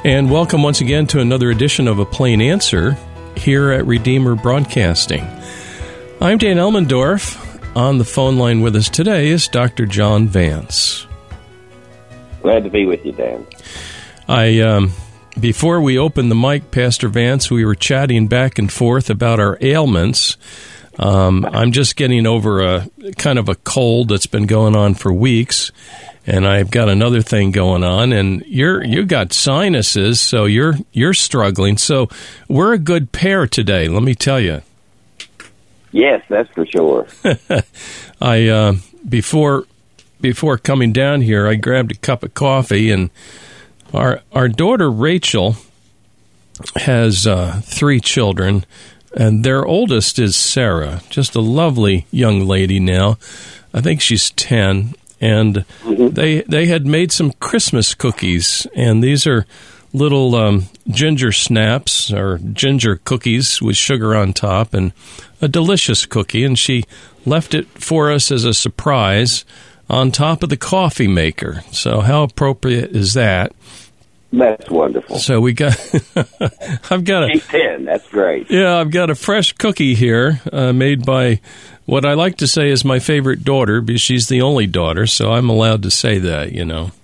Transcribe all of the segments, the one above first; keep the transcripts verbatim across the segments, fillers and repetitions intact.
And welcome once again to another edition of A Plain Answer here at Redeemer Broadcasting. I'm Dan Elmendorf. On the phone line with us today is Doctor John Vance. Glad to be with you, Dan. I, um, before we opened the mic, Pastor Vance, we were chatting back and forth about our ailments. Um, I'm just getting over a kind of a cold that's been going on for weeks, and I've got another thing going on. And you're you got sinuses, so you're you're struggling. So we're a good pair today, let me tell you. Yes, that's for sure. I uh, before before coming down here, I grabbed a cup of coffee, and our our daughter Rachel has uh, three children, and their oldest is Sarah, just a lovely young lady now. I think she's ten, and mm-hmm. they they had made some Christmas cookies, and these are little um, ginger snaps or ginger cookies with sugar on top, and a delicious cookie, and she left it for us as a surprise on top of the coffee maker. So how appropriate is that? That's wonderful. So we got, I've got a, She's ten, that's great. Yeah, I've got a fresh cookie here uh, made by what I like to say is my favorite daughter, because she's the only daughter, so I'm allowed to say that, you know.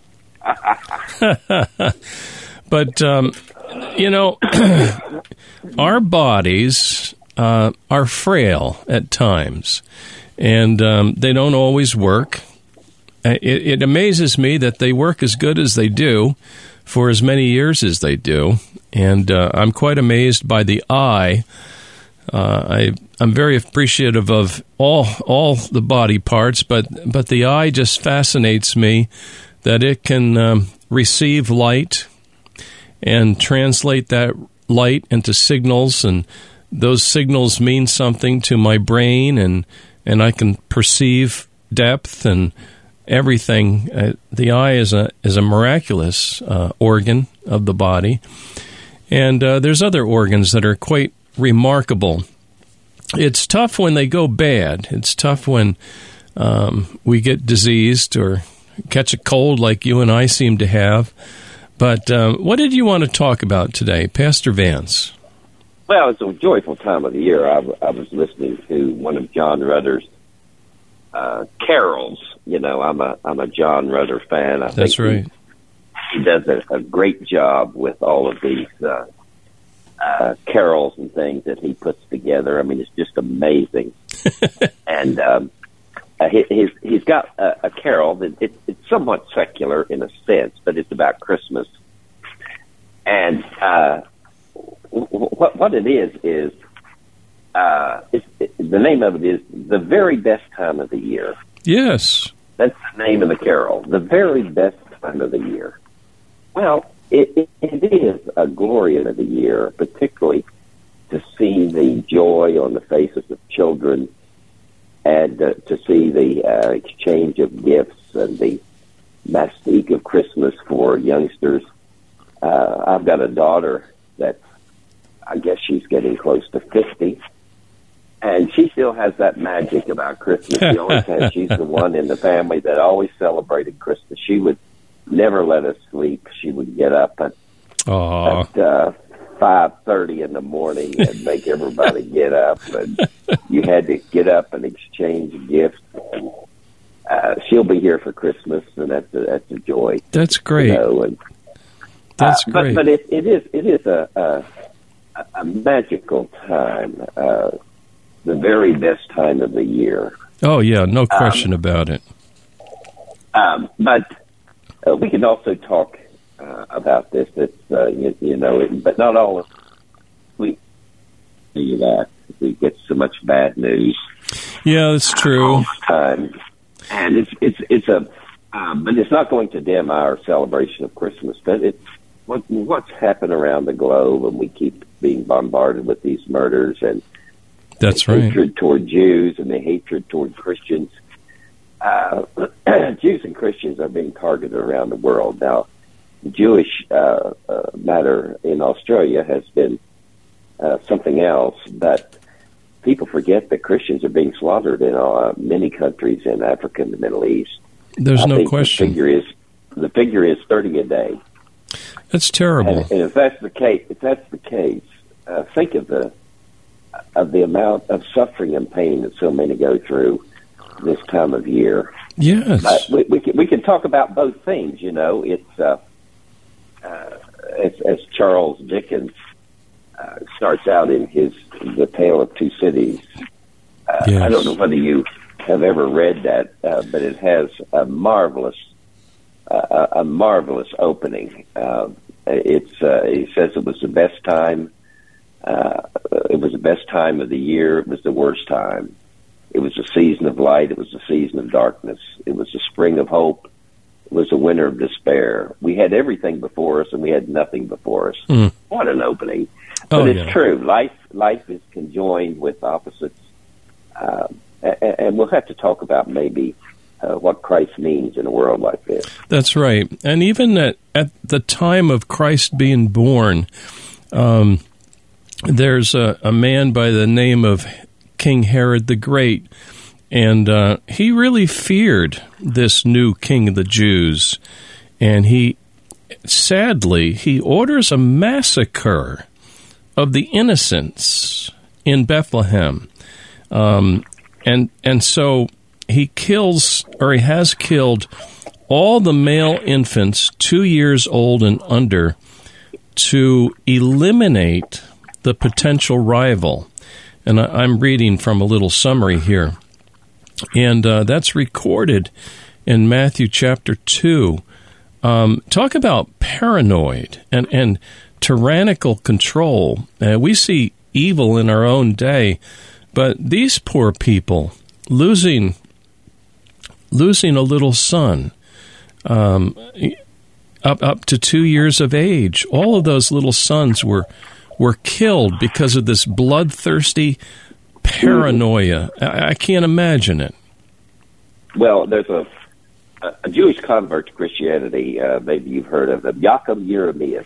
But, um, you know, our bodies uh, are frail at times, and um, they don't always work. It, it amazes me that they work as good as they do for as many years as they do, and uh, I'm quite amazed by the eye. Uh, I, I'm very appreciative of all all the body parts, but, but the eye just fascinates me, that it can um, receive light and translate that light into signals, and those signals mean something to my brain, and, and I can perceive depth and everything. Uh, the eye is a is a miraculous uh, organ of the body, and uh, there's other organs that are quite remarkable. It's tough when they go bad. It's tough when um, we get diseased or catch a cold like you and I seem to have. But um, what did you want to talk about today, Pastor Vance? Well, it's a joyful time of the year. I, I was listening to one of John Rutter's uh, carols. You know, I'm a I'm a John Rutter fan. I That's think right. He, he does a, a great job with all of these uh, uh, carols and things that he puts together. I mean, it's just amazing. and um, uh, he, he's he's got a, a carol that it, it's somewhat secular in a sense, but it's about Christmas. And uh, what what it is is uh, it's, it, the name of it is The Very Best Time of the Year. Yes. That's the name of the carol, The Very Best Time of the Year. Well, it, it, it is a glory of the year, particularly to see the joy on the faces of children and uh, to see the uh, exchange of gifts and the mystique of Christmas for youngsters. Uh, I've got a daughter that I guess she's getting close to fifty. And she still has that magic about Christmas. She always has. She's the one in the family that always celebrated Christmas. She would never let us sleep. She would get up at, at uh, five thirty in the morning and make everybody get up. And you had to get up and exchange gifts. And, uh, she'll be here for Christmas, and that's a, that's a joy. That's great. You know, and, that's uh, great. But, but it, it is it is a, a, a magical time. Uh, the very best time of the year. Oh, yeah, no question um, about it. Um, but uh, we can also talk uh, about this. It's, uh, you, you know, it, but not all of we see that. We get so much bad news. Yeah, that's true. All the time. And it's, it's, it's a, um, but it's not going to dim our celebration of Christmas. But it's what, what's happened around the globe, and we keep being bombarded with these murders and That's the right. hatred toward Jews and the hatred toward Christians. Uh, Jews and Christians are being targeted around the world. Now, the Jewish uh, uh, matter in Australia has been uh, something else, but people forget that Christians are being slaughtered in uh, many countries in Africa and the Middle East. There's I no think question. The figure is, the figure is thirty a day. That's terrible. And, and if that's the case, if that's the case, uh, think of the of the amount of suffering and pain that so many go through this time of year. Yes, but we, we can we can talk about both things. You know, it's uh, uh, as, as Charles Dickens uh, starts out in his The Tale of Two Cities. Uh, yes. I don't know whether you have ever read that, uh, but it has a marvelous, uh, a marvelous opening. Uh, it's uh, he says it was the best time. Uh, it was the best time of the year. It was the worst time. It was a season of light. It was a season of darkness. It was a spring of hope. It was a winter of despair. We had everything before us, and we had nothing before us. Mm. What an opening! But oh, it's yeah. true. Life, life is conjoined with opposites. Uh, and we'll have to talk about maybe uh, what Christ means in a world like this. That's right. And even at, at the time of Christ being born, um, there's a, a man by the name of King Herod the Great, and uh, he really feared this new king of the Jews. And he, sadly, he orders a massacre of the innocents in Bethlehem. Um, and and so he kills, or he has killed, all the male infants two years old and under to eliminate the potential rival. And I, I'm reading from a little summary here. And uh, that's recorded in Matthew chapter two. Um, talk about paranoid and, and tyrannical control. Uh, we see evil in our own day. But these poor people losing losing a little son um, up up to two years of age, all of those little sons were were killed because of this bloodthirsty paranoia. I, I can't imagine it. Well, there's a a Jewish convert to Christianity. Uh, maybe you've heard of him, Yaakov Jeremias,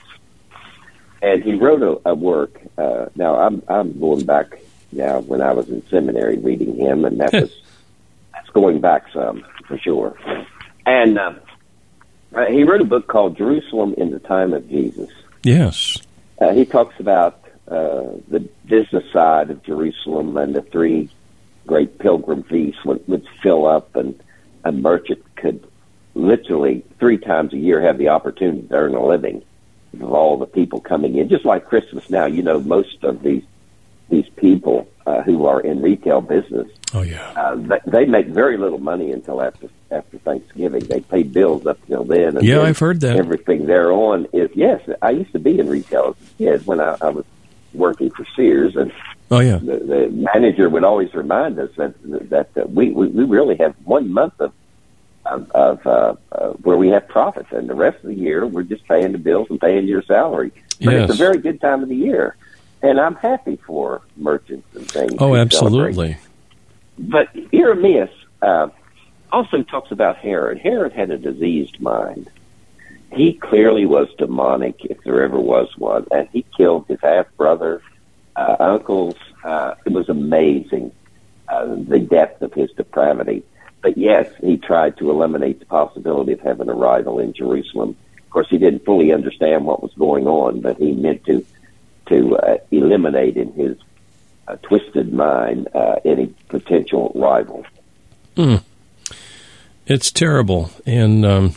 and he wrote a, a work. Uh, now I'm I'm going back. Yeah, when I was in seminary reading him, and that was that's going back some for sure. And uh, uh, he wrote a book called Jerusalem in the Time of Jesus. Yes, uh, he talks about uh, the business side of Jerusalem and the three great pilgrim feasts would, would fill up, and a merchant could literally three times a year have the opportunity to earn a living of all the people coming in, just like Christmas now. You know, most of these. These people uh, who are in retail business, oh yeah, uh, they, they make very little money until after after Thanksgiving. They pay bills up until then. And yeah, then I've heard that. Everything thereon is yes. I used to be in retail as a kid when I, I was working for Sears, and oh yeah, the, the manager would always remind us that that uh, we, we we really have one month of of, of uh, uh, where we have profits, and the rest of the year we're just paying the bills and paying your salary. But yes. It's a very good time of the year. And I'm happy for merchants and things. Oh, absolutely. But Jeremias uh, also talks about Herod. Herod had a diseased mind. He clearly was demonic, if there ever was one, and he killed his half-brother, uh, uncles. Uh, it was amazing, uh, the depth of his depravity. But yes, he tried to eliminate the possibility of having a rival in Jerusalem. Of course, he didn't fully understand what was going on, but he meant to to uh, eliminate in his uh, twisted mind uh, any potential rival. Mm. It's terrible, and um,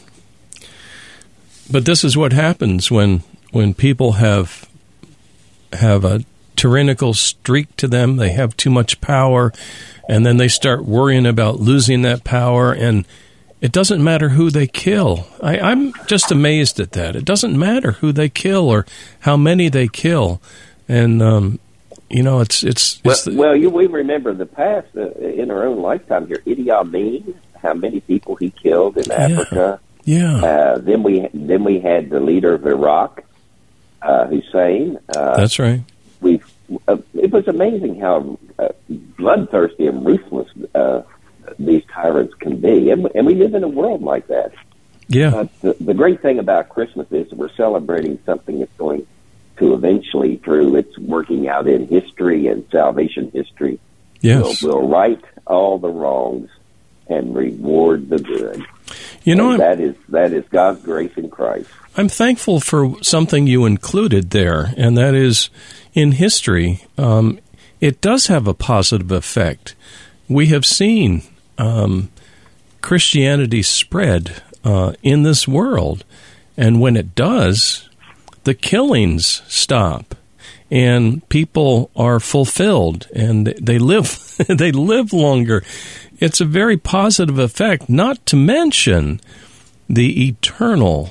but this is what happens when when people have have a tyrannical streak to them. They have too much power, and then they start worrying about losing that power, and it doesn't matter who they kill. I, I'm just amazed at that. It doesn't matter who they kill or how many they kill. And, um, you know, it's... it's, it's well, the, well, you, we remember the past uh, in our own lifetime here. Idi Amin, how many people he killed in Africa. Yeah. yeah. Uh, then we then we had the leader of Iraq, uh, Hussein. Uh, That's right. We uh, It was amazing how uh, bloodthirsty and ruthless uh these tyrants can be, and, and we live in a world like that. Yeah. Uh, the, the great thing about Christmas is that we're celebrating something that's going to eventually, through its working out in history and salvation history, yes, will, will right all the wrongs and reward the good. You know, that is that is God's grace in Christ. I'm thankful for something you included there, and that is in history, um, it does have a positive effect. We have seen um, Christianity spread uh, in this world, and when it does, the killings stop, and people are fulfilled, and they live they live longer. It's a very positive effect, not to mention the eternal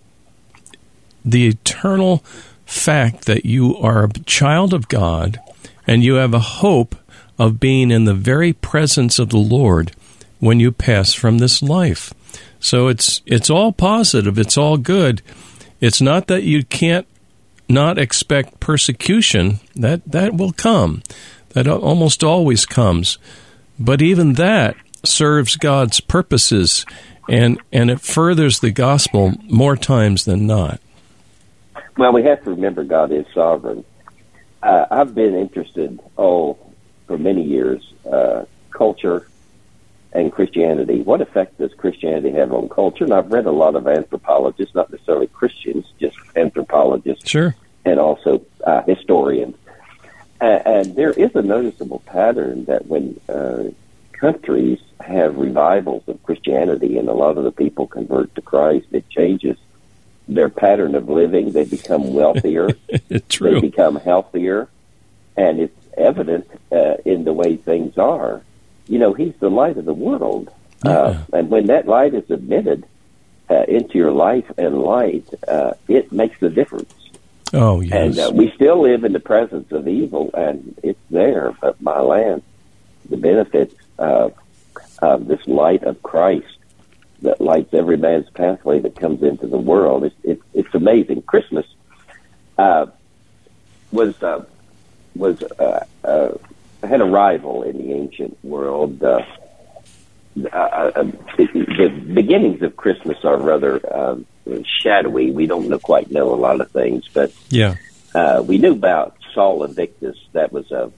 the eternal fact that you are a child of God and you have a hope of being in the very presence of the Lord when you pass from this life. So it's it's all positive, it's all good. It's not that you can't not expect persecution. That that will come. That almost always comes. But even that serves God's purposes, and, and it furthers the gospel more times than not. Well, we have to remember God is sovereign. Uh, I've been interested, oh, for many years, uh, culture and Christianity. What effect does Christianity have on culture? And I've read a lot of anthropologists, not necessarily Christians, just anthropologists, sure, and also uh, historians. And, and there is a noticeable pattern that when uh, countries have revivals of Christianity and a lot of the people convert to Christ, it changes their pattern of living. They become wealthier. True. They become healthier. And it's evident uh, in the way things are. You know, he's the light of the world. Yeah. Uh, and when that light is admitted uh, into your life and light, uh, it makes a difference. Oh, yes. And uh, we still live in the presence of evil, and it's there. But my land, the benefits of, of this light of Christ that lights every man's pathway that comes into the world, it's, it's, it's amazing. Christmas uh, was uh, was uh, uh, had a rival in the ancient world. Uh, uh, uh, the beginnings of Christmas are rather uh, shadowy. We don't know, quite know a lot of things, but yeah, uh, we knew about Sol Invictus. That was a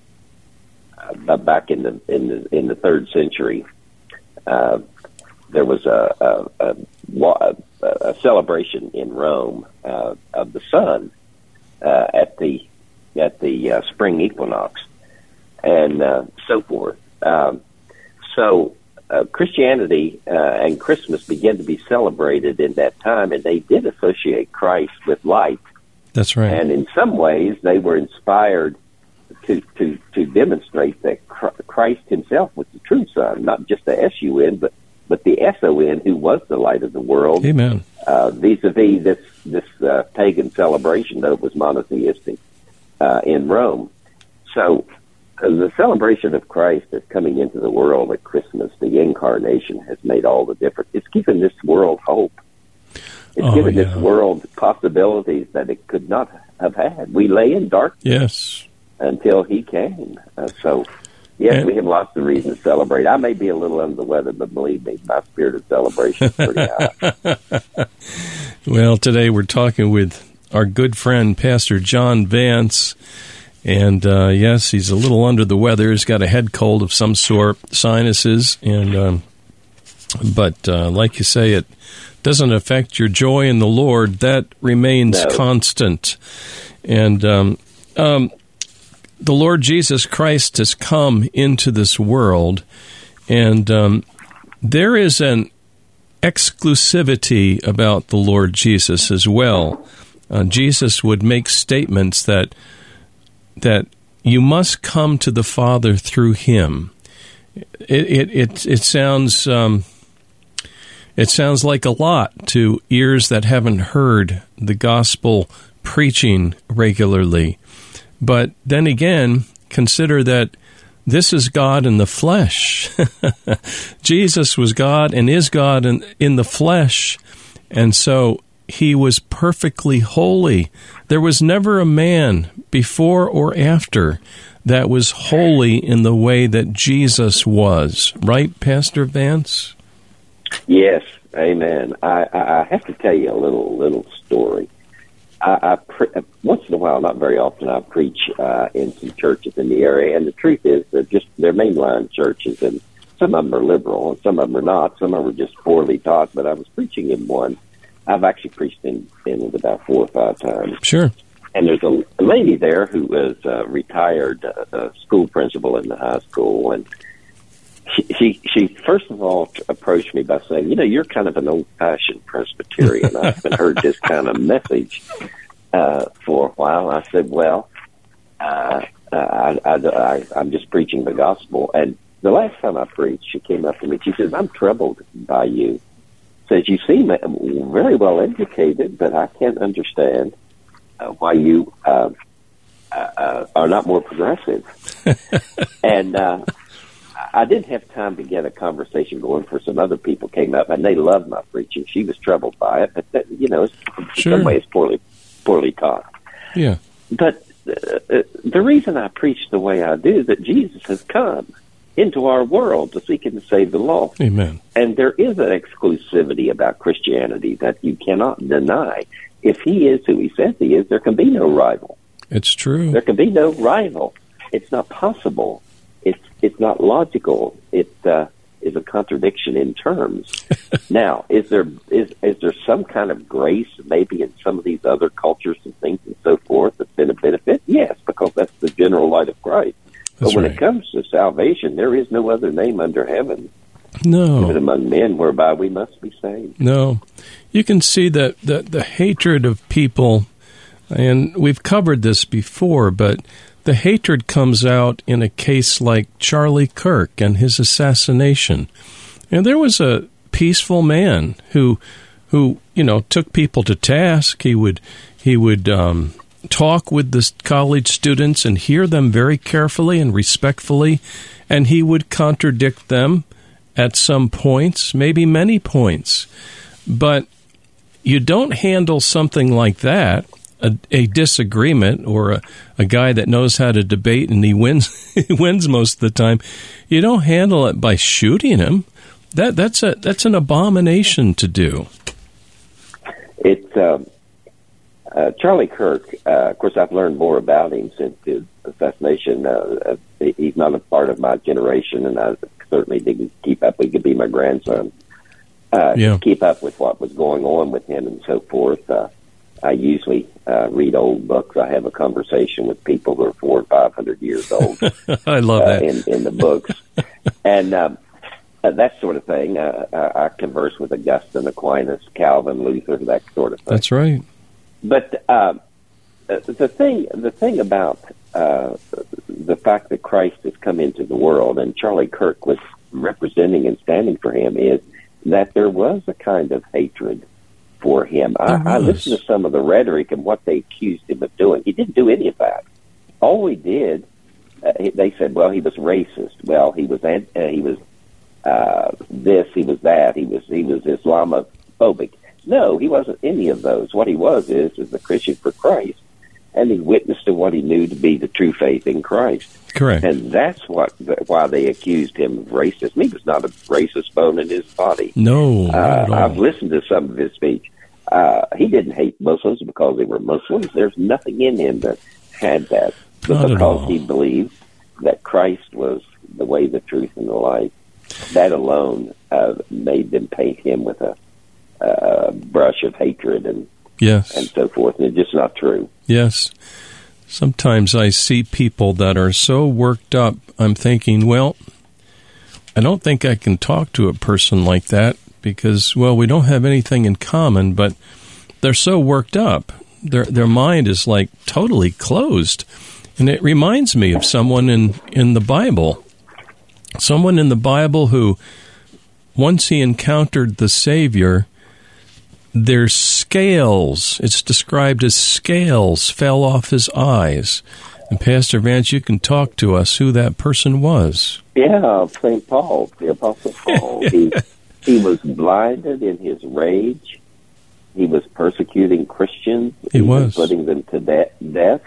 uh, back in the in the in the third century. Uh, there was a a, a a celebration in Rome uh, of the sun uh, at the at the uh, spring equinox, and uh, so forth. Um, so. Uh, Christianity uh, and Christmas began to be celebrated in that time, and they did associate Christ with light. That's right. And in some ways, they were inspired to to, to demonstrate that Christ himself was the true Son, not just the S U N, but, but the S O N, who was the light of the world. Amen. Uh, vis-a-vis this, this uh, pagan celebration that was monotheistic uh, in Rome. So, Uh, the celebration of Christ is coming into the world at Christmas. The incarnation has made all the difference. It's given this world hope. It's oh, given yeah. this world possibilities that it could not have had. We lay in darkness yes. until he came. Uh, so, yes, and we have lots of reasons to celebrate. I may be a little under the weather, but believe me, my spirit of celebration is pretty high. Well, today we're talking with our good friend, Pastor John Vance. And, uh, yes, he's a little under the weather. He's got a head cold of some sort, sinuses. and um, But uh, like you say, it doesn't affect your joy in the Lord. That remains no. constant. And um, um, the Lord Jesus Christ has come into this world. And um, there is an exclusivity about the Lord Jesus as well. Uh, Jesus would make statements that that you must come to the Father through Him. It it it, it sounds um, it sounds like a lot to ears that haven't heard the gospel preaching regularly. But then again, consider that this is God in the flesh. Jesus was God and is God in, in the flesh, and so He was perfectly holy. There was never a man before or after that was holy in the way that Jesus was. Right, Pastor Vance? Yes, amen. I, I have to tell you a little little story. I, I pre- once in a while, not very often, I preach uh, in some churches in the area, and the truth is they're just they're mainline churches, and some of them are liberal, and some of them are not. Some of them are just poorly taught. But I was preaching in one I've actually preached in, in it about four or five times. Sure. And there's a, a lady there who was a retired uh, uh, school principal in the high school, and she, she, she first of all approached me by saying, you know, you're kind of an old-fashioned Presbyterian. I haven't heard this kind of message uh, for a while. I said, well, uh, I, I, I, I'm just preaching the gospel. And the last time I preached, she came up to me. She says, I'm troubled by you. Says, you seem very well educated, but I can't understand uh, why you uh, uh, are not more progressive. And uh, I didn't have time to get a conversation going for some other people came up, and they loved my preaching. She was troubled by it, but, that, you know, in sure. some ways poorly, poorly taught. Yeah. But uh, the reason I preach the way I do is that Jesus has come into our world to seek and to save the lost. Amen. And there is an exclusivity about Christianity that you cannot deny. If he is who he says he is, there can be no rival. It's true. There can be no rival. It's not possible. It's it's not logical. It uh, is a contradiction in terms. Now, is there is is there some kind of grace maybe in some of these other cultures and things and so forth that's been a benefit? Yes, because that's the general light of Christ. That's but when right. it comes to salvation, there is no other name under heaven No. given among men whereby we must be saved. No. You can see that the, the hatred of people, and we've covered this before, but the hatred comes out in a case like Charlie Kirk and his assassination. And there was a peaceful man who, who you know, took people to task. He would, he would um, talk with the college students and hear them very carefully and respectfully, and he would contradict them at some points, maybe many points. But you don't handle something like that, a, a disagreement or a, a guy that knows how to debate and he wins he wins most of the time. You don't handle it by shooting him. That that's a that's an abomination to do. It's um, uh, Charlie Kirk. Uh, of course, I've learned more about him since his assassination. Uh, he's not a part of my generation, and I certainly didn't keep up. He could be my grandson. Uh, yeah. Keep up with what was going on with him and so forth. Uh, I usually uh, read old books. I have a conversation with people who are four or five hundred years old. I love uh, that in, in the books, and um, uh, that sort of thing. Uh, I, I converse with Augustine, Aquinas, Calvin, Luther, that sort of thing. That's right. But uh, the thing, the thing about uh, the fact that Christ has come into the world, and Charlie Kirk was representing and standing for him, is that there was a kind of hatred for him. I, I listened to some of the rhetoric and what they accused him of doing. He didn't do any of that. All he did, uh, they said, well, he was racist. Well, he was uh, he was uh, this, he was that, he was he was Islamophobic. No, he wasn't any of those. What he was is is a Christian for Christ, and he witnessed to what he knew to be the true faith in Christ. Correct. And that's what why they accused him of racism. He was not a racist bone in his body. No, not uh, at all. I've listened to some of his speech. Uh, he didn't hate Muslims because they were Muslims. There's nothing in him that had that. But Not at because all. he believed that Christ was the way, the truth, and the life, that alone uh, made them paint him with a, a brush of hatred and Yes. and so forth. And it's just not true. Yes. Sometimes I see people that are so worked up, I'm thinking, well, I don't think I can talk to a person like that because, well, we don't have anything in common, but they're so worked up. Their their mind is like totally closed. And it reminds me of someone in, in the Bible. Someone in the Bible who, once he encountered the Savior, their scales, it's described as scales, fell off his eyes. And Pastor Vance, you can talk to us who that person was. Yeah, Saint Paul, the Apostle Paul. he, he was blinded in his rage. He was persecuting Christians. He, he was. was putting them to de- death.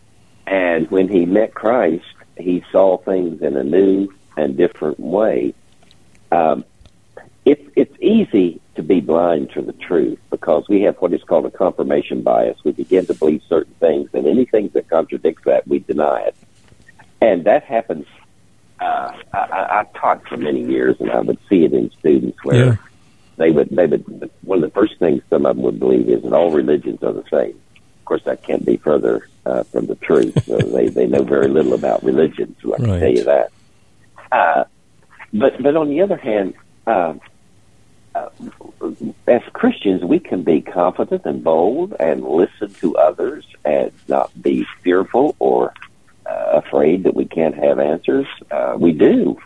And when he met Christ, he saw things in a new and different way. Um, it's it's easy to be blind to the truth because we have what is called a confirmation bias. We begin to believe certain things, and anything that contradicts that, we deny it. And that happens. Uh, I, I taught for many years, and I would see it in students where yeah. they would, they would, one of the first things some of them would believe is that all religions are the same. Of course, that can't be further uh, from the truth. So they, they know very little about religion, so I can Right. tell you that. Uh, but, but on the other hand, uh, uh, as Christians, we can be confident and bold and listen to others and not be fearful or uh, afraid that we can't have answers. Uh, we do.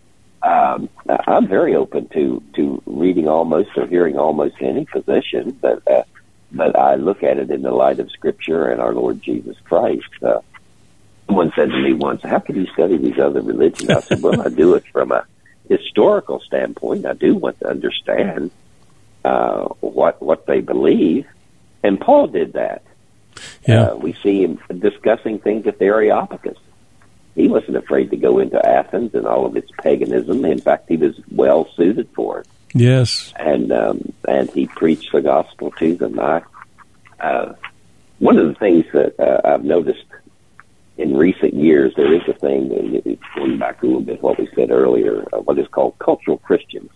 Um, I'm very open to, to reading almost or hearing almost any position, but uh, but I look at it in the light of Scripture and our Lord Jesus Christ. Uh, someone said to me once, "How can you study these other religions?" I said, "Well, I do it from a historical standpoint. I do want to understand uh, what what they believe," and Paul did that. Yeah. Uh, we see him discussing things at the Areopagus. He wasn't afraid to go into Athens and all of its paganism. In fact, he was well suited for it. Yes. And um, and he preached the gospel to them. I, uh, one of the things that uh, I've noticed in recent years, there is a thing, uh, going back a little bit what we said earlier, uh, what is called cultural Christians.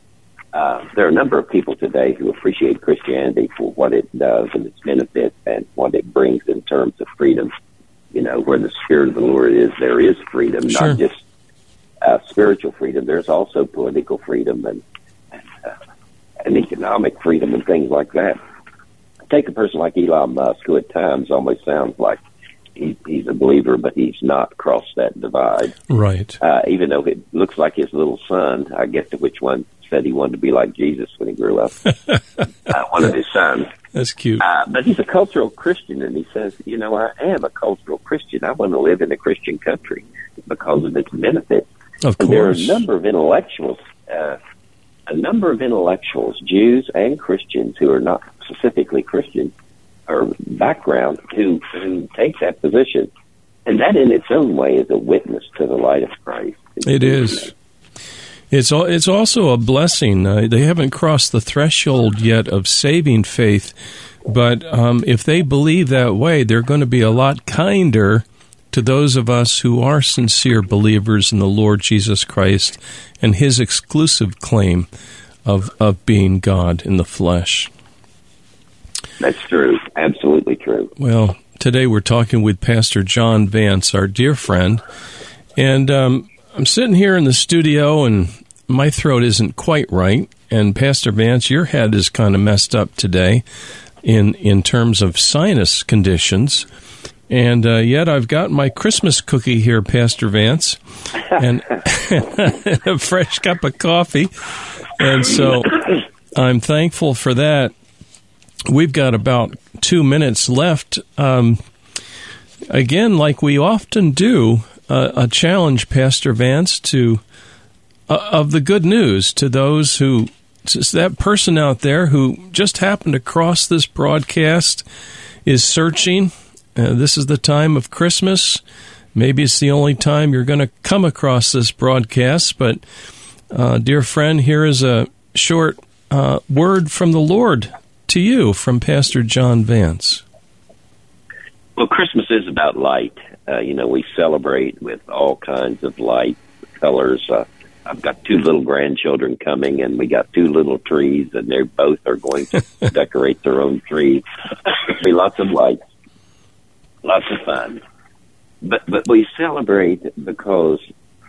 Uh, there are a number of people today who appreciate Christianity for what it does and its benefits and what it brings in terms of freedom. You know, where the Spirit of the Lord is, there is freedom, Sure. not just uh, spiritual freedom. There's also political freedom and, and, uh, and economic freedom and things like that. Take a person like Elon Musk, who at times almost sounds like he, he's a believer, but he's not crossed that divide. Right. Uh, even though it looks like his little son, I get to which one said he wanted to be like Jesus when he grew up. uh, one of his sons. That's cute. Uh, but he's a cultural Christian, and he says, you know, I am a cultural Christian. I want to live in a Christian country because of its benefits. Of And there are a course. number of intellectuals, uh, a number of intellectuals, Jews and Christians who are not specifically Christian or background, who, who take that position. And that in its own way is a witness to the light of Christ. It is. It's al- it's also a blessing. Uh, they haven't crossed the threshold yet of saving faith, but um, if they believe that way, they're going to be a lot kinder to those of us who are sincere believers in the Lord Jesus Christ and His exclusive claim of of being God in the flesh. That's true. Absolutely true. Well, today we're talking with Pastor John Vance, our dear friend, and um, I'm sitting here in the studio, and my throat isn't quite right. And Pastor Vance, your head is kind of messed up today in in terms of sinus conditions. And uh, yet I've got my Christmas cookie here, Pastor Vance, and a fresh cup of coffee. And so I'm thankful for that. We've got about two minutes left. Um, again, like we often do, uh, a challenge, Pastor Vance, to uh, of the good news to those who, just that person out there who just happened to cross this broadcast, is searching. Uh, this is the time of Christmas. Maybe it's the only time you're going to come across this broadcast, but uh, dear friend, here is a short uh, word from the Lord to you from Pastor John Vance. Well, Christmas is about light. Uh, you know, we celebrate with all kinds of light, colors. Uh, I've got two little grandchildren coming, and we got two little trees, and they both are going to decorate their own tree. There'll be lots of lights, lots of fun. But but we celebrate because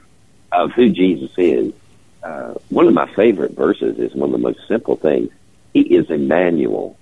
of who Jesus is. Uh, one of my favorite verses is one of the most simple things. He is Emmanuel,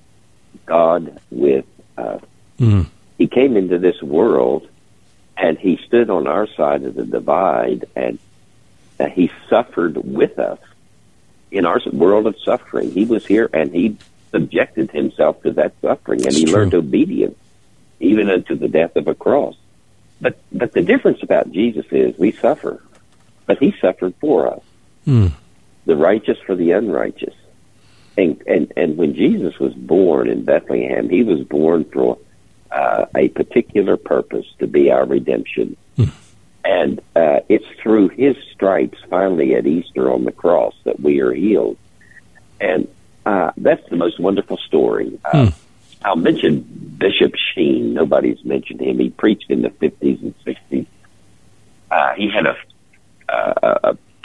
God with us. Mm. He came into this world, and he stood on our side of the divide, and uh, he suffered with us in our world of suffering. He was here, and he subjected himself to that suffering, and It's he true. learned obedience, even unto the death of a cross. But but the difference about Jesus is we suffer, but he suffered for us, Mm. the righteous for the unrighteous. And, and and when Jesus was born in Bethlehem, he was born for uh, a particular purpose, to be our redemption. Mm. And uh, it's through his stripes, finally at Easter on the cross, that we are healed. And uh, that's the most wonderful story. Uh, Mm. I'll mention Bishop Sheen. Nobody's mentioned him. He preached in the fifties and sixties. Uh, he had a, a, a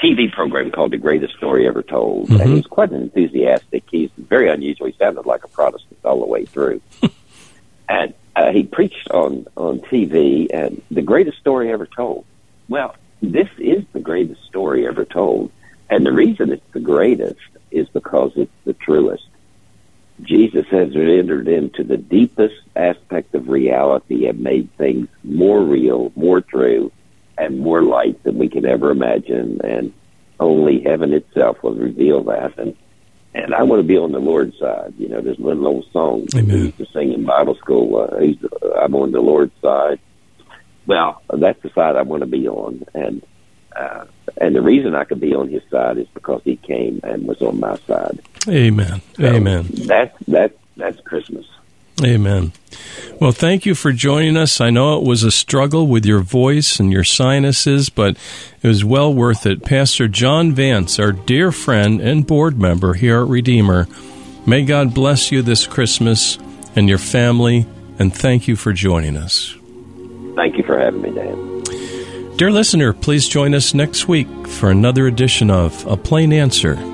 T V program called The Greatest Story Ever Told. Mm-hmm. And he's quite an enthusiastic. He's very unusual. He sounded like a Protestant all the way through. And uh, he preached on, on T V, and The Greatest Story Ever Told. Well, this is the greatest story ever told. And the reason it's the greatest is because it's the truest. Jesus has entered into the deepest aspect of reality and made things more real, more true, and more light than we can ever imagine. And only heaven itself will reveal that. And and I want to be on the Lord's side. You know, there's a little old song we used to sing in Bible school. Uh, he's, uh, I'm on the Lord's side. Well, that's the side I want to be on. And uh, and the reason I could be on his side is because he came and was on my side. Amen. So Amen. That's, that's, that's Christmas. Amen. Well, thank you for joining us. I know it was a struggle with your voice and your sinuses, but it was well worth it. Pastor John Vance, our dear friend and board member here at Redeemer, may God bless you this Christmas and your family, and thank you for joining us. Thank you for having me, Dan. Dear listener, please join us next week for another edition of A Plain Answer.